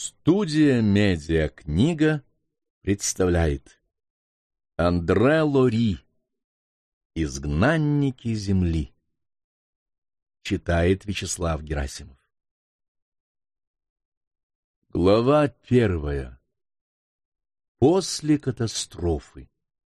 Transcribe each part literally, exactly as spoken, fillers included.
Студия «Медиакнига» представляет Андре Лори «Изгнанники земли». Читает Вячеслав Герасимов. Глава первая. После катастрофы.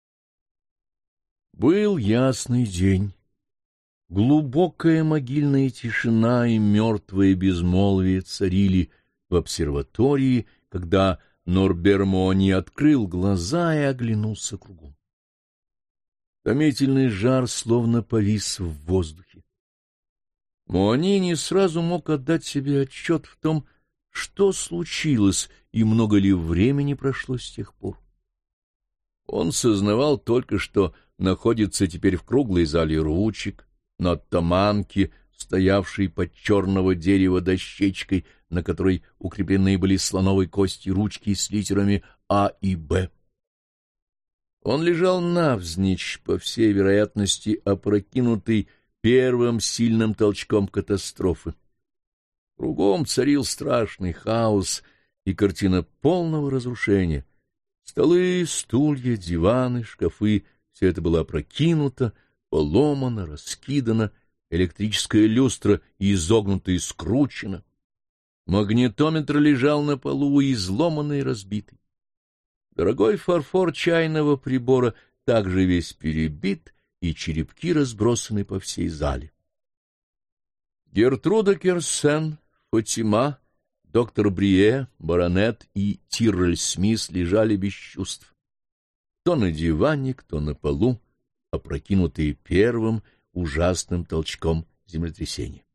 Был ясный день. Глубокая могильная тишина и мертвое безмолвие царили в обсерватории, когда Норбер Моани открыл глаза и оглянулся кругом. Томительный жар словно повис в воздухе. Моани не сразу мог отдать себе отчет в том, что случилось и много ли времени прошло с тех пор. Он сознавал только, что находится теперь в круглой зале ручек, на оттаманке, стоявшей под черного дерева дощечкой, на которой укреплены были слоновой кости ручки с литерами А и Б. Он лежал навзничь, по всей вероятности, опрокинутый первым сильным толчком катастрофы. Кругом царил страшный хаос и картина полного разрушения. Столы, стулья, диваны, шкафы — все это было опрокинуто, поломано, раскидано, электрическая люстра изогнута и скручена. Магнитометр лежал на полу, изломанный и разбитый. Дорогой фарфор чайного прибора также весь перебит, и черепки разбросаны по всей зале. Гертруда Керсен, Фатима, доктор Брие, баронет и Тиррель Смис лежали без чувств. То на диване, кто на полу, опрокинутые первым ужасным толчком землетрясения.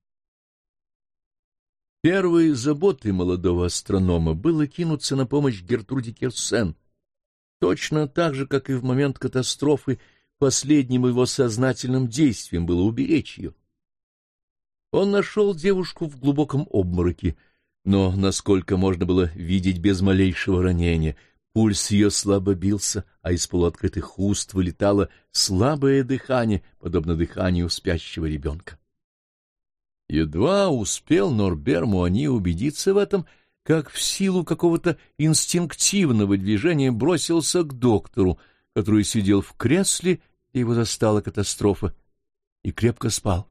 Первой заботой молодого астронома было кинуться на помощь Гертруде Керсен. Точно так же, как и в момент катастрофы, последним его сознательным действием было уберечь ее. Он нашел девушку в глубоком обмороке, но, насколько можно было видеть без малейшего ранения, пульс ее слабо бился, а из полуоткрытых уст вылетало слабое дыхание, подобно дыханию спящего ребенка. Едва успел Норбер Моани убедиться в этом, как в силу какого-то инстинктивного движения бросился к доктору, который сидел в кресле, где его застала катастрофа, и крепко спал.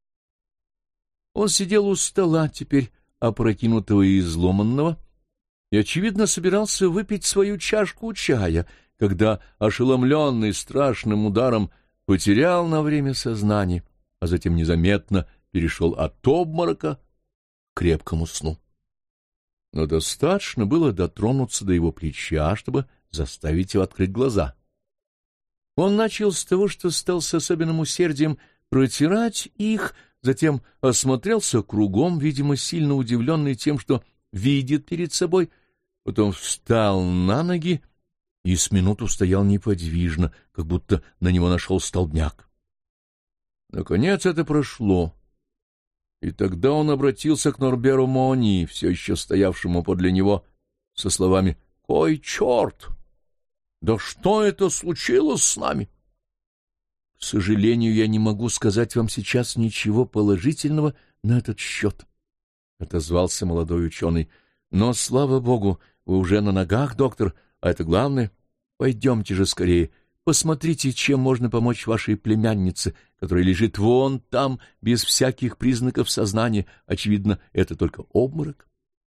Он сидел у стола, теперь опрокинутого и изломанного, и, очевидно, собирался выпить свою чашку чая, когда, ошеломленный страшным ударом, потерял на время сознание, а затем незаметно перешел от обморока к крепкому сну. Но достаточно было дотронуться до его плеча, чтобы заставить его открыть глаза. Он начал с того, что стал с особенным усердием протирать их, затем осмотрелся кругом, видимо, сильно удивленный тем, что видит перед собой, потом встал на ноги и с минуту стоял неподвижно, как будто на него нашел столбняк. Наконец это прошло. И тогда он обратился к Норберу Моани, все еще стоявшему подле него, со словами «Кой черт! Да что это случилось с нами?» «К сожалению, я не могу сказать вам сейчас ничего положительного на этот счет», — отозвался молодой ученый. «Но, слава богу, вы уже на ногах, доктор, а это главное. Пойдемте же скорее. Посмотрите, чем можно помочь вашей племяннице, которая лежит вон там, без всяких признаков сознания. Очевидно, это только обморок».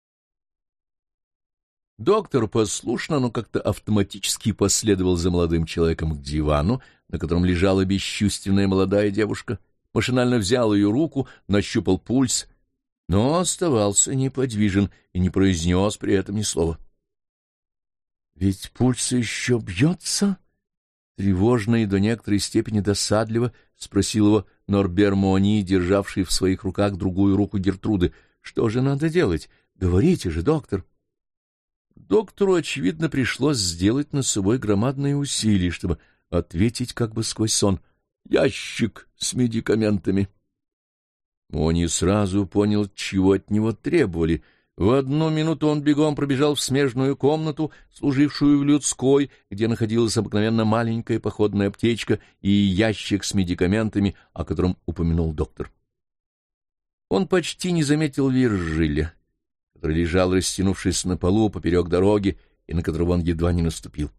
Доктор послушно, но как-то автоматически последовал за молодым человеком к дивану, на котором лежала бесчувственная молодая девушка, машинально взял ее руку, нащупал пульс, но оставался неподвижен и не произнес при этом ни слова. «Ведь пульс еще бьется?» Тревожно и до некоторой степени досадливо спросил его Норбер Моани, державший в своих руках другую руку Гертруды. «Что же надо делать? Говорите же, доктор!» Доктору, очевидно, пришлось сделать над собой громадные усилия, чтобы ответить как бы сквозь сон: «Ящик с медикаментами». Моани сразу понял, чего от него требовали. В одну минуту он бегом пробежал в смежную комнату, служившую в людской, где находилась обыкновенно маленькая походная аптечка и ящик с медикаментами, о котором упомянул доктор. Он почти не заметил Виржилля, который лежал, растянувшись на полу поперек дороги, и на которого он едва не наступил.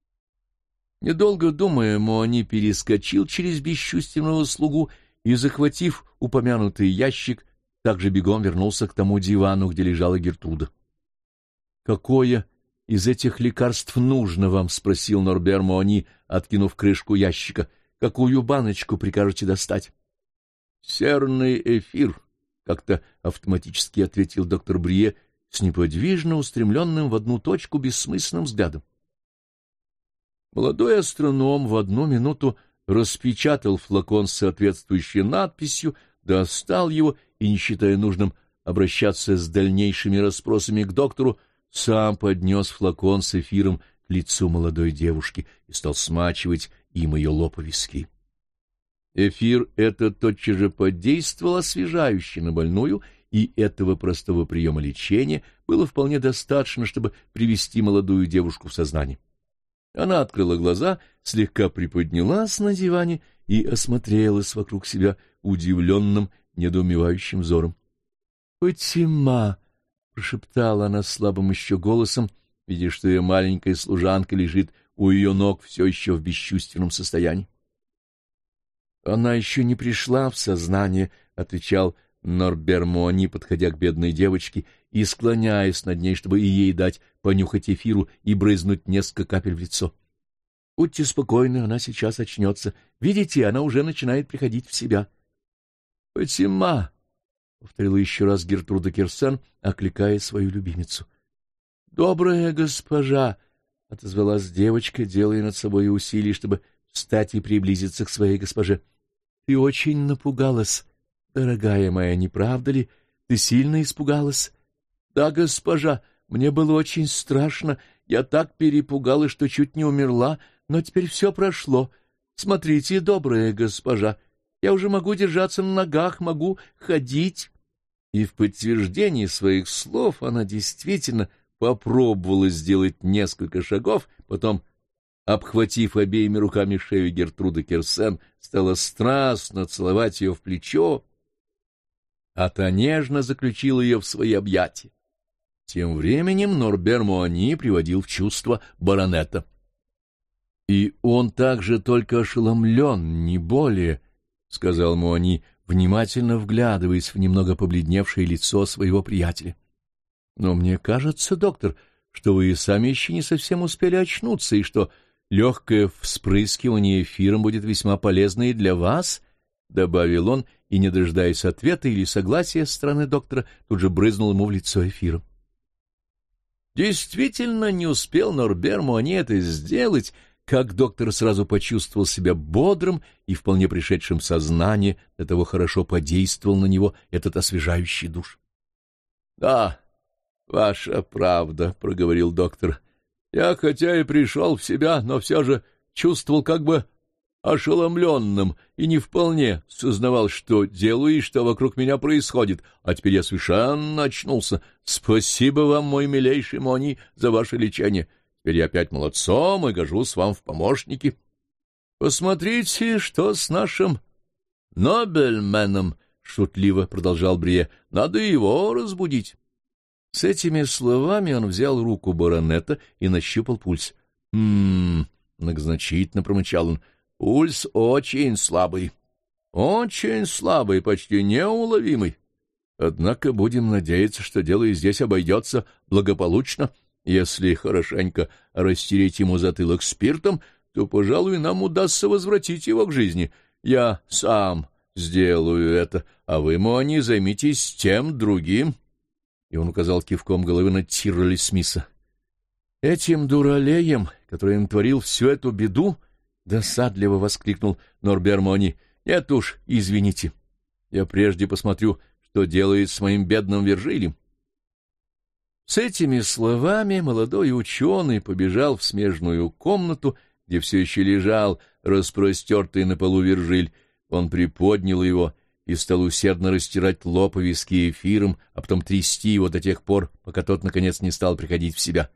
Недолго думая, Моани перескочил через бесчувственного слугу и, захватив упомянутый ящик, также бегом вернулся к тому дивану, где лежала Гертруда. — Какое из этих лекарств нужно вам? — спросил Норбер Моани, откинув крышку ящика. — Какую баночку прикажете достать? — Серный эфир, — как-то автоматически ответил доктор Брие с неподвижно устремленным в одну точку бессмысленным взглядом. Молодой астроном в одну минуту распечатал флакон с соответствующей надписью, достал его и, не считая нужным обращаться с дальнейшими расспросами к доктору, сам поднес флакон с эфиром к лицу молодой девушки и стал смачивать им ее лоб и виски. Эфир этот тотчас же подействовал освежающе на больную, и этого простого приема лечения было вполне достаточно, чтобы привести молодую девушку в сознание. Она открыла глаза, слегка приподнялась на диване и осмотрелась вокруг себя удивленным, недоумевающим взором. — Фатима! — прошептала она слабым еще голосом, видя, что ее маленькая служанка лежит у ее ног все еще в бесчувственном состоянии. — Она еще не пришла в сознание, — отвечал Норбер Моани, подходя к бедной девочке и склоняясь над ней, чтобы и ей дать понюхать эфиру и брызнуть несколько капель в лицо. — Будьте спокойны, она сейчас очнется. Видите, она уже начинает приходить в себя. — Фатима! — повторила еще раз Гертруда Керсен, окликая свою любимицу. — Добрая госпожа! — отозвалась девочка, делая над собой усилия, чтобы встать и приблизиться к своей госпоже. — Ты очень напугалась, дорогая моя, не правда ли? Ты сильно испугалась? — Да, госпожа, мне было очень страшно. Я так перепугалась, что чуть не умерла, но теперь все прошло. Смотрите, добрая госпожа, я уже могу держаться на ногах, могу ходить. И в подтверждение своих слов она действительно попробовала сделать несколько шагов, потом, обхватив обеими руками шею Гертруды Керсен, стала страстно целовать ее в плечо, а та нежно заключила ее в свои объятия. Тем временем Норбер Моани приводил в чувство баронета. — И он также только ошеломлен, не более, — сказал Моани, внимательно вглядываясь в немного побледневшее лицо своего приятеля. — Но мне кажется, доктор, что вы и сами еще не совсем успели очнуться, и что легкое вспрыскивание эфиром будет весьма полезно и для вас, — добавил он, и, не дожидаясь ответа или согласия со стороны доктора, тут же брызнул ему в лицо эфиром. Действительно, не успел Норбер Моани это сделать, как доктор сразу почувствовал себя бодрым и вполне пришедшим в сознание, до того хорошо подействовал на него этот освежающий душ. — Да, ваша правда, — проговорил доктор. — Я хотя и пришел в себя, но все же чувствовал как бы ошеломленным и не вполне сознавал, что делаю и что вокруг меня происходит, а теперь я совершенно очнулся. Спасибо вам, мой милейший Моани, за ваше лечение. Теперь я опять молодцом и гожусь вам в помощники. Посмотрите, что с нашим Нобельменом, — шутливо продолжал Брие, — надо его разбудить. С этими словами он взял руку баронета и нащупал пульс. — М-м-м, — многозначительно промычал он, — пульс очень слабый, очень слабый, почти неуловимый. Однако будем надеяться, что дело и здесь обойдется благополучно. Если хорошенько растереть ему затылок спиртом, то, пожалуй, нам удастся возвратить его к жизни. Я сам сделаю это, а вы, Моани, займитесь тем другим. И он указал кивком головы на Тирроли Смиса. Этим дуралеем, который натворил всю эту беду, — досадливо воскликнул Норбер Моани. — Нет уж, извините. Я прежде посмотрю, что делает с моим бедным Виржилем. С этими словами молодой ученый побежал в смежную комнату, где все еще лежал распростертый на полу Виржиль. Он приподнял его и стал усердно растирать лоб и виски эфиром, а потом трясти его до тех пор, пока тот, наконец, не стал приходить в себя.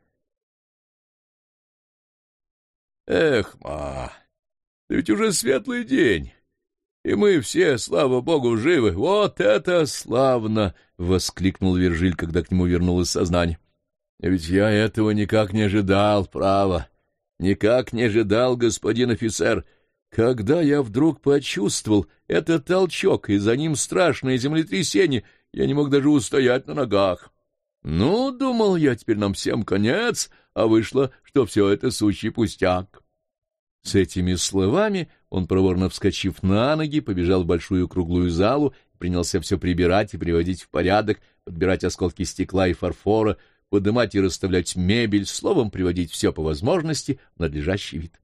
— Эх, ма, да ведь уже светлый день. и мы все, слава богу, живы. Вот это славно! — воскликнул Вержиль, когда к нему вернулось сознание. — Ведь я этого никак не ожидал, право. Никак не ожидал, господин офицер. Когда я вдруг почувствовал этот толчок, и за ним страшное землетрясение, я не мог даже устоять на ногах. Ну, думал я, теперь нам всем конец, а вышло, что все это сущий пустяк. С этими словами он, проворно вскочив на ноги, побежал в большую круглую залу, принялся все прибирать и приводить в порядок, подбирать осколки стекла и фарфора, подымать и расставлять мебель, словом, приводить все по возможности в надлежащий вид.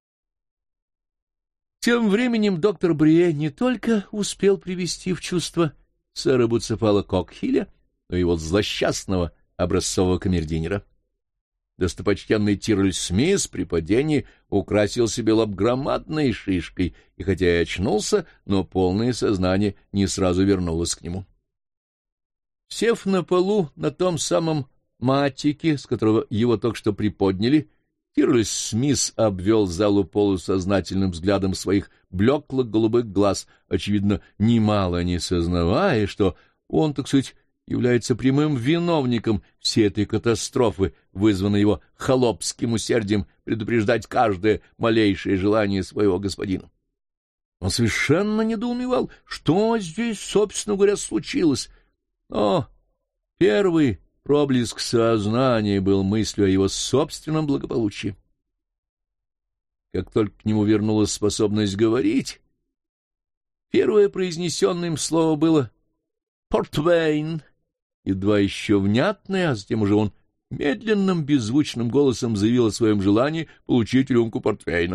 Тем временем доктор Брие не только успел привести в чувство сэра Буцефала Кокхиля, но и его злосчастного образцового камердинера. Достопочтенный Тирль Смис при падении украсил себе лоб громадной шишкой, и хотя и очнулся, но полное сознание не сразу вернулось к нему. Сев на полу на том самом матике, с которого его только что приподняли, Тирль Смис обвел залу полусознательным взглядом своих блеклых голубых глаз, очевидно, немало не сознавая, что он, так сказать, является прямым виновником всей этой катастрофы, вызванной его холопским усердием предупреждать каждое малейшее желание своего господина. Он совершенно недоумевал, что здесь, собственно говоря, случилось. Но первый проблеск сознания был мыслью о его собственном благополучии. Как только к нему вернулась способность говорить, первое произнесенное им слово было «Портвейн», едва еще внятное, а затем уже он медленным, беззвучным голосом заявил о своем желании получить рюмку портвейна.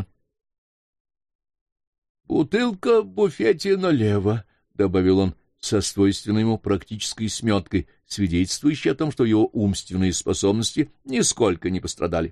«Бутылка в буфете налево», — добавил он со свойственной ему практической сметкой, свидетельствующей о том, что его умственные способности нисколько не пострадали.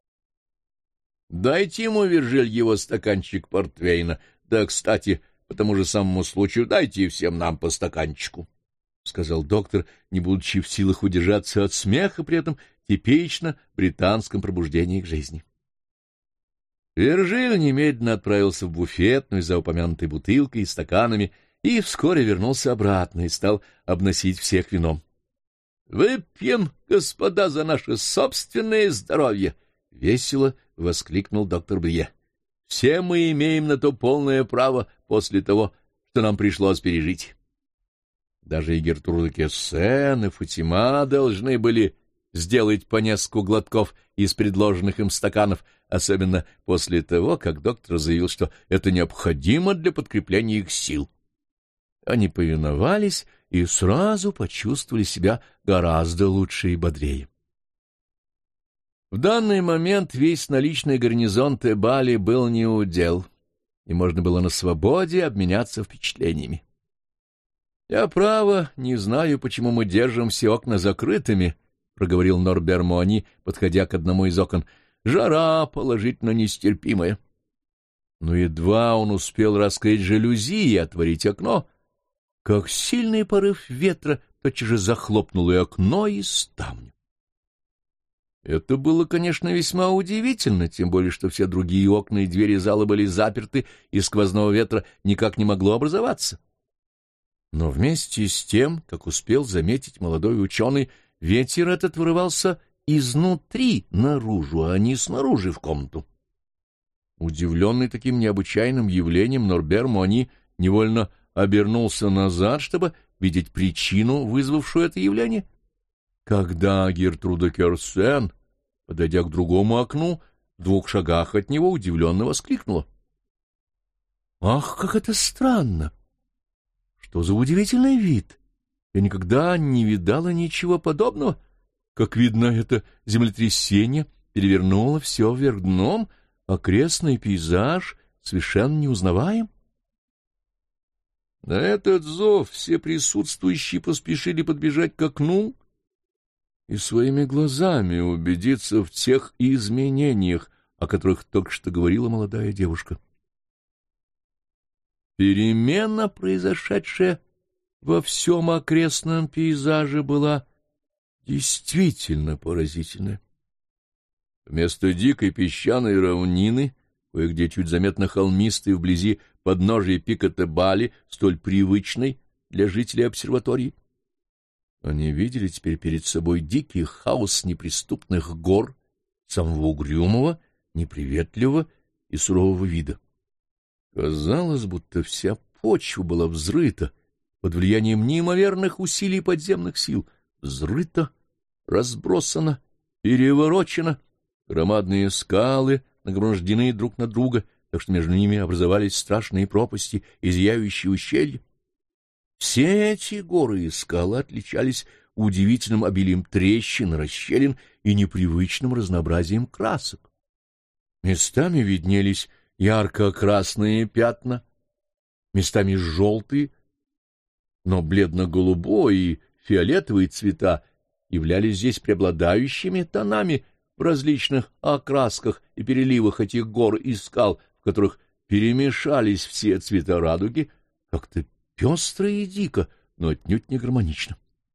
«Дайте ему, Виржиль, его стаканчик портвейна. Да, кстати, по тому же самому случаю дайте и всем нам по стаканчику», — сказал доктор, не будучи в силах удержаться от смеха при этом типично британском пробуждении к жизни. Виржиль немедленно отправился в буфетную за упомянутой бутылкой и стаканами и вскоре вернулся обратно и стал обносить всех вином. «Выпьем, господа, за наше собственное здоровье!» — весело воскликнул доктор Брие. «Все мы имеем на то полное право после того, что нам пришлось пережить». Даже и Гертруда Кессен, и Фатима должны были сделать по нескольку глотков из предложенных им стаканов, особенно после того, как доктор заявил, что это необходимо для подкрепления их сил. Они повиновались и сразу почувствовали себя гораздо лучше и бодрее. В данный момент весь наличный гарнизон Тебали был неудел, и можно было на свободе обменяться впечатлениями. «Я, право, не знаю, почему мы держим все окна закрытыми», — проговорил Норбер Муани, подходя к одному из окон. «Жара положительно нестерпимая». Но едва он успел раскрыть жалюзи и отворить окно, как сильный порыв ветра тотчас же захлопнул и окно, и ставню. Это было, конечно, весьма удивительно, тем более что все другие окна и двери зала были заперты, и сквозного ветра никак не могло образоваться. Но вместе с тем, как успел заметить молодой ученый, ветер этот вырывался изнутри наружу, а не снаружи в комнату. Удивленный таким необычайным явлением, Норбер Муани невольно обернулся назад, чтобы видеть причину, вызвавшую это явление. Когда Гертруда Керсен, подойдя к другому окну, в двух шагах от него удивленно воскликнула: «Ах, как это странно! Что за удивительный вид! Я никогда не видала ничего подобного. Как видно, это землетрясение перевернуло все вверх дном, окрестный пейзаж совершенно неузнаваем». На этот зов все присутствующие поспешили подбежать к окну и своими глазами убедиться в тех изменениях, о которых только что говорила молодая девушка. Перемена, произошедшая во всем окрестном пейзаже, была действительно поразительная. Вместо дикой песчаной равнины, кое-где чуть заметно холмистой, вблизи подножия Пикко-де-Балли, столь привычной для жителей обсерватории. Они видели теперь перед собой дикий хаос неприступных гор, самого угрюмого, неприветливого и сурового вида. Казалось, будто вся почва была взрыта под влиянием неимоверных усилий подземных сил, взрыта, разбросана, переворочена, громадные скалы нагромождены друг на друга, так что между ними образовались страшные пропасти и зияющие ущелья. Все эти горы и скалы отличались удивительным обилием трещин, расщелин и непривычным разнообразием красок. Местами виднелись ярко-красные пятна, местами желтые, но бледно-голубой и фиолетовые цвета являлись здесь преобладающими тонами в различных окрасках и переливах этих гор и скал, в которых перемешались все цвета радуги, как-то пестро и дико, но отнюдь не гармонично.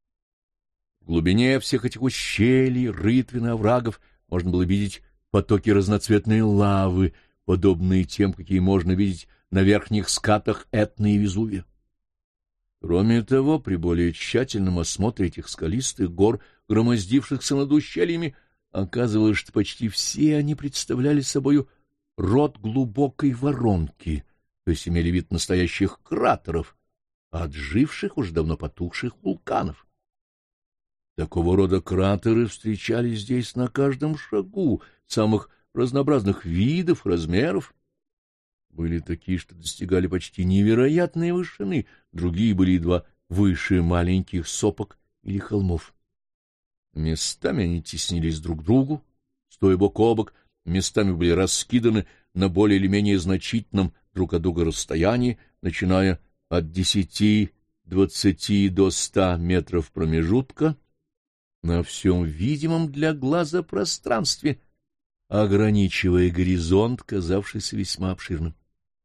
В глубине всех этих ущелий, рытвин и оврагов можно было видеть потоки разноцветной лавы, подобные тем, какие можно видеть на верхних скатах Этны и Везувия. Кроме того, при более тщательном осмотре этих скалистых гор, громоздившихся над ущельями, оказывалось, что почти все они представляли собою род глубокой воронки, то есть имели вид настоящих кратеров, отживших, уже давно потухших вулканов. Такого рода кратеры встречались здесь на каждом шагу, самых разнообразных видов, размеров. Были такие, что достигали почти невероятной вышины, другие были едва выше маленьких сопок или холмов. Местами они теснились друг к другу, стоя бок о бок, местами были раскиданы на более или менее значительном друг от друга расстоянии, начиная от десяти, двадцати до ста метров промежутка, на всем видимом для глаза пространстве, ограничивая горизонт, казавшийся весьма обширным.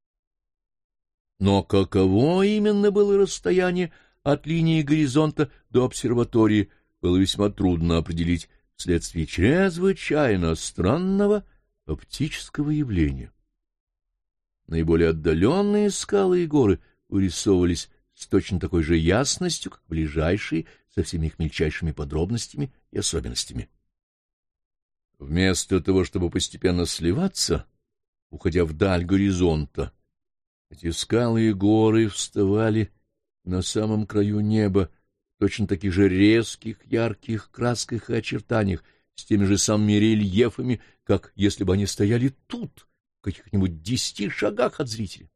Но каково именно было расстояние от линии горизонта до обсерватории, было весьма трудно определить вследствие чрезвычайно странного оптического явления. Наиболее отдаленные скалы и горы вырисовывались с точно такой же ясностью, как ближайшие, со всеми их мельчайшими подробностями и особенностями. Вместо того, чтобы постепенно сливаться, уходя вдаль горизонта, эти скалы и горы вставали на самом краю неба, точно таких же резких, ярких красках и очертаниях, с теми же самыми рельефами, как если бы они стояли тут, в каких-нибудь десяти шагах от зрителя.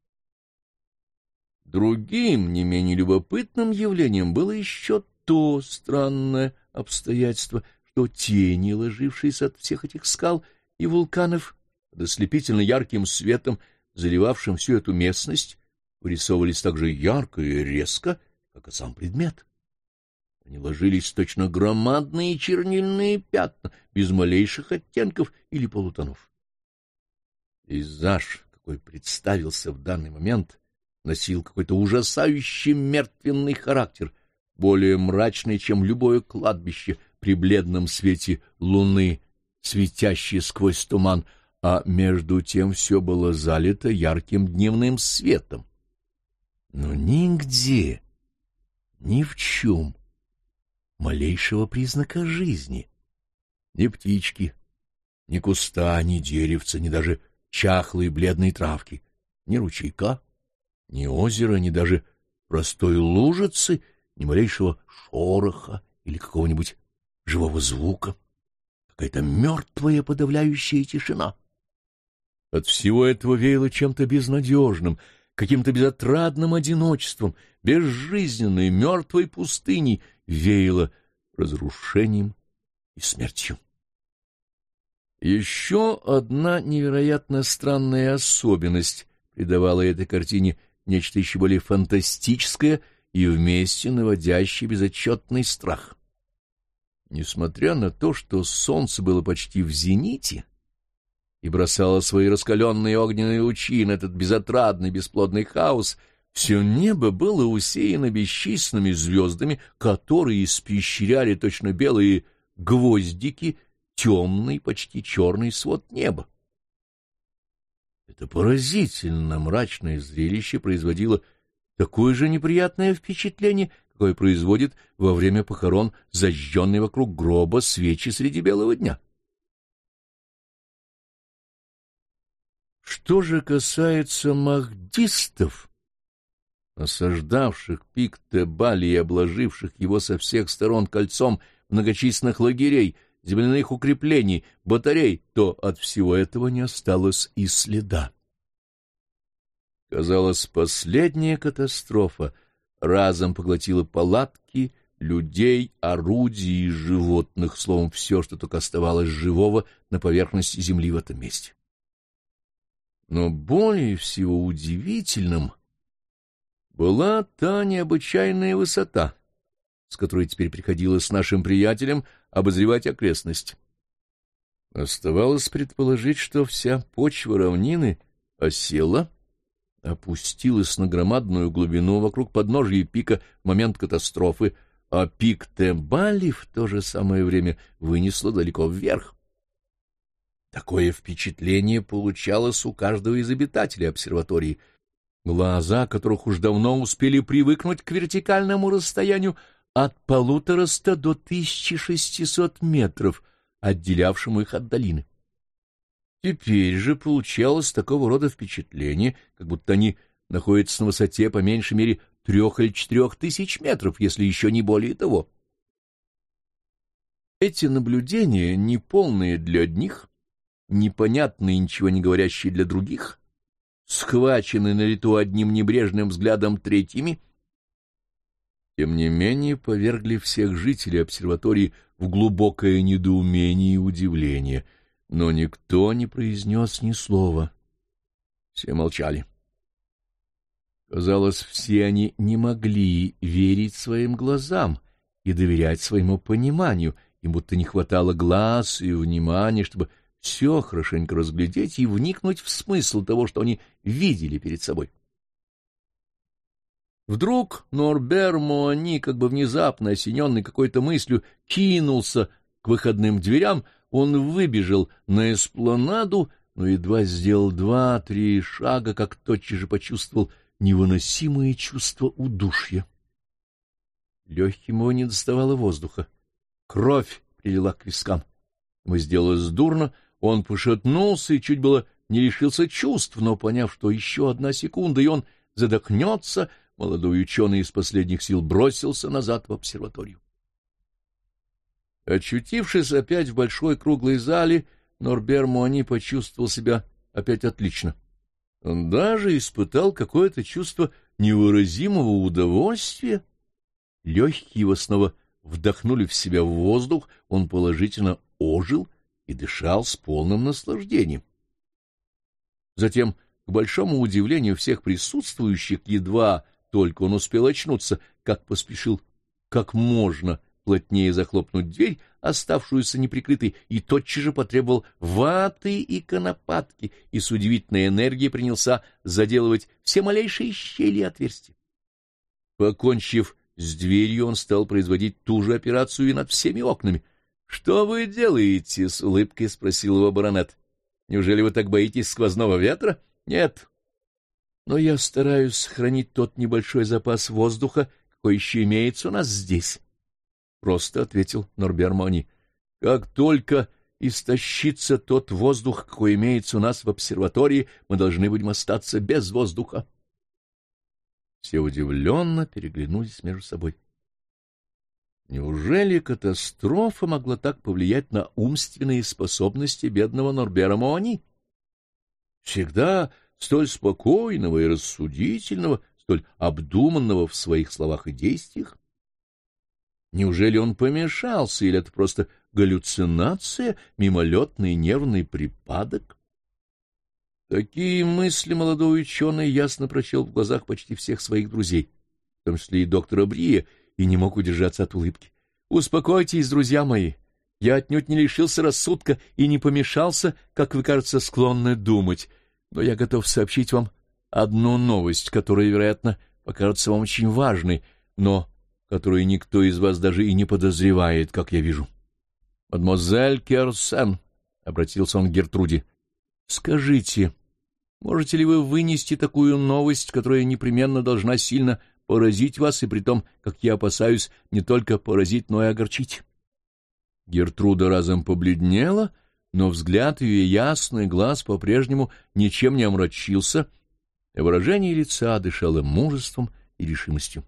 Другим, не менее любопытным явлением было еще то странное обстоятельство, что тени, ложившиеся от всех этих скал и вулканов, под ослепительно ярким светом, заливавшим всю эту местность, вырисовывались так же ярко и резко, как и сам предмет. Они ложились точно громадные чернильные пятна, без малейших оттенков или полутонов. Пейзаж, какой представился в данный момент, носил какой-то ужасающий мертвенный характер, более мрачный, чем любое кладбище при бледном свете луны, светящей сквозь туман, а между тем все было залито ярким дневным светом. Но нигде, ни в чем малейшего признака жизни. Ни птички, ни куста, ни деревца, ни даже чахлой бледной травки, ни ручейка, ни озера, ни даже простой лужицы, ни малейшего шороха или какого-нибудь живого звука. Какая-то мертвая подавляющая тишина. От всего этого веяло чем-то безнадежным, каким-то безотрадным одиночеством, безжизненной мертвой пустыней, веяло разрушением и смертью. Еще одна невероятно странная особенность придавала этой картине нечто еще более фантастическое и вместе наводящее безотчетный страх. Несмотря на то, что солнце было почти в зените и бросало свои раскаленные огненные лучи на этот безотрадный бесплодный хаос, все небо было усеяно бесчисленными звездами, которые испещряли точно белые гвоздики темный, почти черный свод неба. Это поразительно мрачное зрелище производило такое же неприятное впечатление, какое производит во время похорон зажженные вокруг гроба свечи среди белого дня. Что же касается махдистов, осаждавших пик Тебали и обложивших его со всех сторон кольцом многочисленных лагерей, земляных укреплений, батарей, то от всего этого не осталось и следа. Казалось, последняя катастрофа разом поглотила палатки, людей, орудий и животных, словом, все, что только оставалось живого на поверхности земли в этом месте. Но более всего удивительным была та необычайная высота, с которой теперь приходилось нашим приятелям обозревать окрестность. Оставалось предположить, что вся почва равнины осела, опустилась на громадную глубину вокруг подножия пика в момент катастрофы, а пик Тебали в то же самое время вынесло далеко вверх. Такое впечатление получалось у каждого из обитателей обсерватории, глаза которых уж давно успели привыкнуть к вертикальному расстоянию от полутораста до тысячи шестисот метров, отделявшему их от долины. Теперь же получалось такого рода впечатление, как будто они находятся на высоте по меньшей мере трех или четырех тысяч метров, если еще не более того. Эти наблюдения, неполные для одних, непонятные, ничего не говорящие для других, схваченные на лету одним небрежным взглядом третьими, тем не менее повергли всех жителей обсерватории в глубокое недоумение и удивление, но никто не произнес ни слова. Все молчали. Казалось, все они не могли верить своим глазам и доверять своему пониманию, им будто не хватало глаз и внимания, чтобы все хорошенько разглядеть и вникнуть в смысл того, что они видели перед собой. Вдруг Норбер Моани, как бы внезапно осененный какой-то мыслью, кинулся к выходным дверям. Он выбежал на эспланаду, но едва сделал два-три шага, как тотчас же почувствовал невыносимое чувство удушья. Легким его не доставало воздуха. Кровь прилила к вискам. Ему сделалось дурно, он пошатнулся и чуть было не лишился чувств, но, поняв, что еще одна секунда, и он задохнется, молодой ученый из последних сил бросился назад в обсерваторию. Очутившись опять в большой круглой зале, Норбер Моани почувствовал себя опять отлично. Он даже испытал какое-то чувство невыразимого удовольствия. Легкие его снова вдохнули в себя воздух, он положительно ожил и дышал с полным наслаждением. Затем, к большому удивлению всех присутствующих, едва только он успел очнуться, как поспешил как можно плотнее захлопнуть дверь, оставшуюся неприкрытой, и тотчас же потребовал ваты и конопатки, и с удивительной энергией принялся заделывать все малейшие щели и отверстия. Покончив с дверью, он стал производить ту же операцию и над всеми окнами. — Что вы делаете? — с улыбкой спросил его баронет. — Неужели вы так боитесь сквозного ветра? — Нет. Но я стараюсь сохранить тот небольшой запас воздуха, какой еще имеется у нас здесь. Просто ответил Норбер Моани. — Как только истощится тот воздух, какой имеется у нас в обсерватории, мы должны будем остаться без воздуха. Все удивленно переглянулись между собой. Неужели катастрофа могла так повлиять на умственные способности бедного Норбера Моани? Всегда столь спокойного и рассудительного, столь обдуманного в своих словах и действиях? Неужели он помешался, или это просто галлюцинация, мимолетный нервный припадок? Такие мысли молодой ученый ясно прочел в глазах почти всех своих друзей, в том числе и доктора Брия, и не мог удержаться от улыбки. «Успокойтесь, друзья мои, я отнюдь не лишился рассудка и не помешался, как вы, кажется, склонны думать, но я готов сообщить вам одну новость, которая, вероятно, покажется вам очень важной, но которую никто из вас даже и не подозревает, как я вижу. Мадемуазель Керсен, — обратился он к Гертруде, — скажите, Можете ли вы вынести такую новость, которая непременно должна сильно поразить вас, и притом, как я опасаюсь, не только поразить, но и огорчить?» Гертруда разом побледнела, но взгляд ее ясный глаз по-прежнему ничем не омрачился, и выражение лица дышало мужеством и решимостью.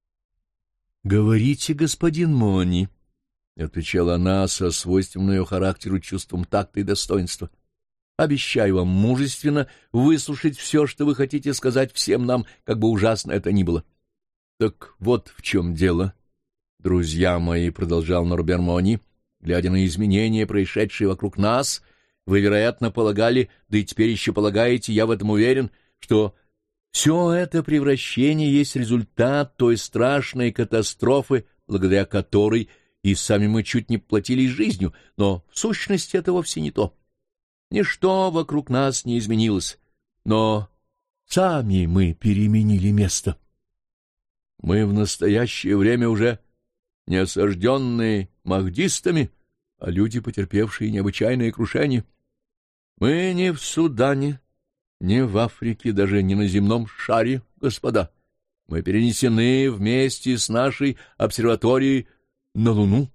«Говорите, господин Мони», — отвечала она со свойственным ее характеру чувством такта и достоинства. «Обещаю вам мужественно выслушать все, что вы хотите сказать всем нам, как бы ужасно это ни было». «Так вот в чем дело, друзья мои», — продолжал Норбер Мони, глядя на изменения, происшедшие вокруг нас. «Вы, вероятно, полагали, да и теперь еще полагаете, я в этом уверен, что все это превращение есть результат той страшной катастрофы, благодаря которой и сами мы чуть не платились жизнью, но в сущности это вовсе не то. Ничто вокруг нас не изменилось, но сами мы переменили место. Мы в настоящее время уже не осажденные махдистами, а люди, потерпевшие необычайное крушение. Мы не в Судане, не в Африке, даже не на земном шаре, господа. Мы перенесены вместе с нашей обсерваторией на Луну».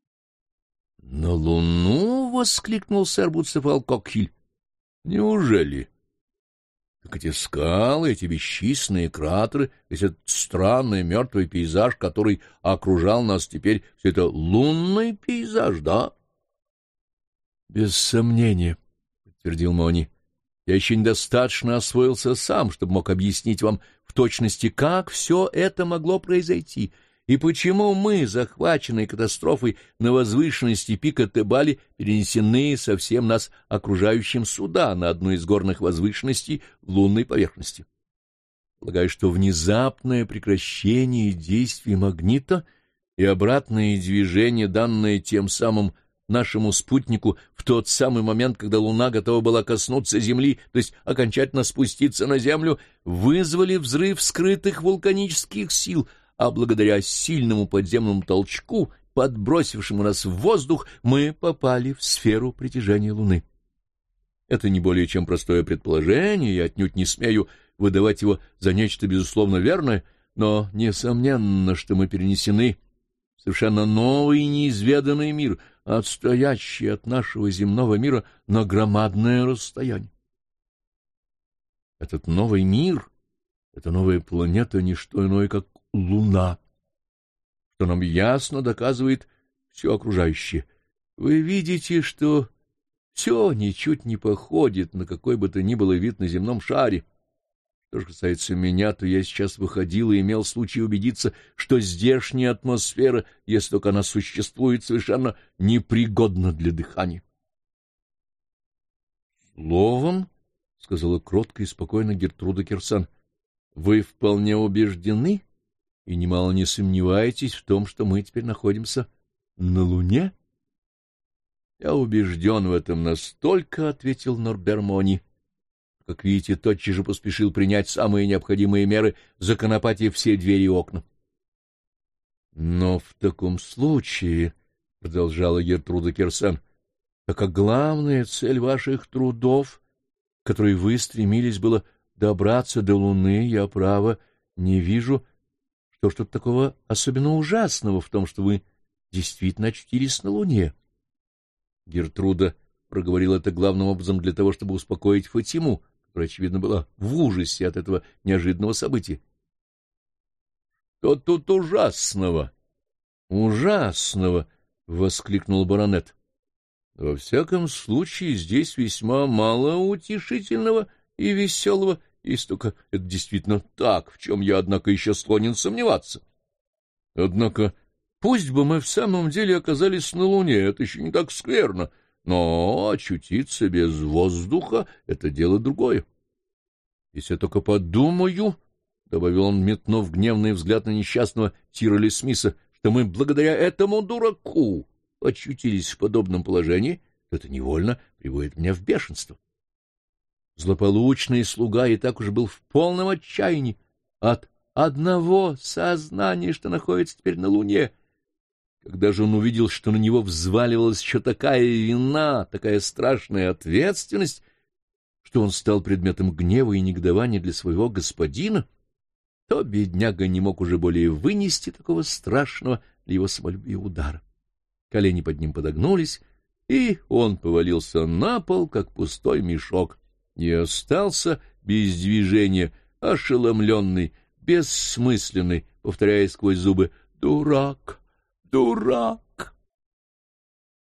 «На Луну?» — воскликнул сэр Буцефал Кокхиль. «Неужели? Так эти скалы, эти бесчисленные кратеры, весь этот странный мертвый пейзаж, который окружал нас теперь, все это лунный пейзаж, да?» «Без сомнения», — подтвердил Мони. «Я еще недостаточно освоился сам, чтобы мог объяснить вам в точности, как все это могло произойти, и почему мы, захваченные катастрофой на возвышенности пика Тебали, перенесены со всем нас окружающим сюда, на одну из горных возвышенностей лунной поверхности. Полагаю, что внезапное прекращение действий магнита и обратное движение, данное тем самым нашему спутнику в тот самый момент, когда Луна готова была коснуться Земли, то есть окончательно спуститься на Землю, вызвали взрыв скрытых вулканических сил, а благодаря сильному подземному толчку, подбросившему нас в воздух, мы попали в сферу притяжения Луны. Это не более чем простое предположение, я отнюдь не смею выдавать его за нечто безусловно верное, но несомненно, что мы перенесены в совершенно новый и неизведанный мир, отстоящий от нашего земного мира на громадное расстояние. Этот новый мир, эта новая планета — не что иное, как Луна, что нам ясно доказывает все окружающее. Вы видите, что все ничуть не походит на какой бы то ни было вид на земном шаре. Что же касается меня, то я сейчас выходил и имел случай убедиться, что здешняя атмосфера, если только она существует, совершенно непригодна для дыхания. — Словом, — сказала кротко и спокойно Гертруда Кирсан, — вы вполне убеждены и немало не сомневаетесь в том, что мы теперь находимся на Луне? — Я убежден в этом настолько, — ответил Норбер Мони. Как видите, тотчас же поспешил принять самые необходимые меры, законопатив все двери и окна. — Но в таком случае, — продолжала Гертруда Кирсан, — так как главная цель ваших трудов, к которой вы стремились, было добраться до Луны, я, право, не вижу, что что-то такого особенно ужасного в том, что вы действительно очутились на Луне. Гертруда проговорила это главным образом для того, чтобы успокоить Фатиму, которая, очевидно, была в ужасе от этого неожиданного события. — Что тут ужасного? — Ужасного! — воскликнул баронет. — Во всяком случае, здесь весьма мало утешительного и веселого, если только это действительно так, в чем я, однако, еще склонен сомневаться. Однако, пусть бы мы в самом деле оказались на Луне, это еще не так скверно, но очутиться без воздуха — это дело другое. Если я только подумаю, — добавил он, метнув гневный взгляд на несчастного Тироли Смиса, — что мы благодаря этому дураку очутились в подобном положении, то это невольно приводит меня в бешенство. Злополучный слуга и так уж был в полном отчаянии от одного сознания, что находится теперь на Луне. Когда же он увидел, что на него взваливалась еще такая вина, такая страшная ответственность, что он стал предметом гнева и негодования для своего господина, то бедняга не мог уже более вынести такого страшного для его самолюбия удара. Колени под ним подогнулись, и он повалился на пол, как пустой мешок, и остался без движения, ошеломленный, бессмысленный, повторяя сквозь зубы: «Дурак! Дурак!»